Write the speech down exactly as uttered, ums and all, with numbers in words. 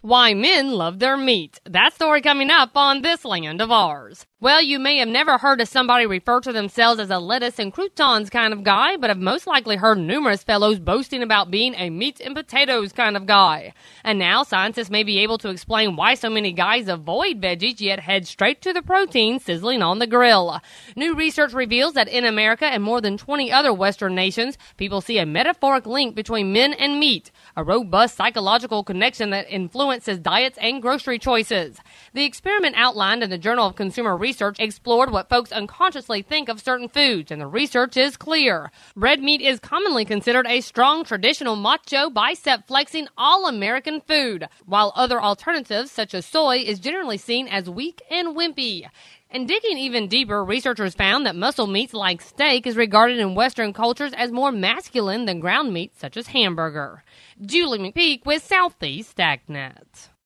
Why men love their meat. That story coming up on This Land of Ours. Well, you may have never heard of somebody refer to themselves as a lettuce and croutons kind of guy, but have most likely heard numerous fellows boasting about being a meat and potatoes kind of guy. And now scientists may be able to explain why so many guys avoid veggies yet head straight to the protein sizzling on the grill. New research reveals that in America and more than twenty other Western nations, people see a metaphoric link between men and meat, a robust psychological connection that influences diets and grocery choices. The experiment outlined in the Journal of Consumer Research explored what folks unconsciously think of certain foods, and the research is clear. Red meat is commonly considered a strong, traditional, macho, bicep-flexing, all-American food, while other alternatives, such as soy, is generally seen as weak and wimpy. And digging even deeper, researchers found that muscle meats like steak is regarded in Western cultures as more masculine than ground meat such as hamburger. Julie McPeak with Southeast StackNet.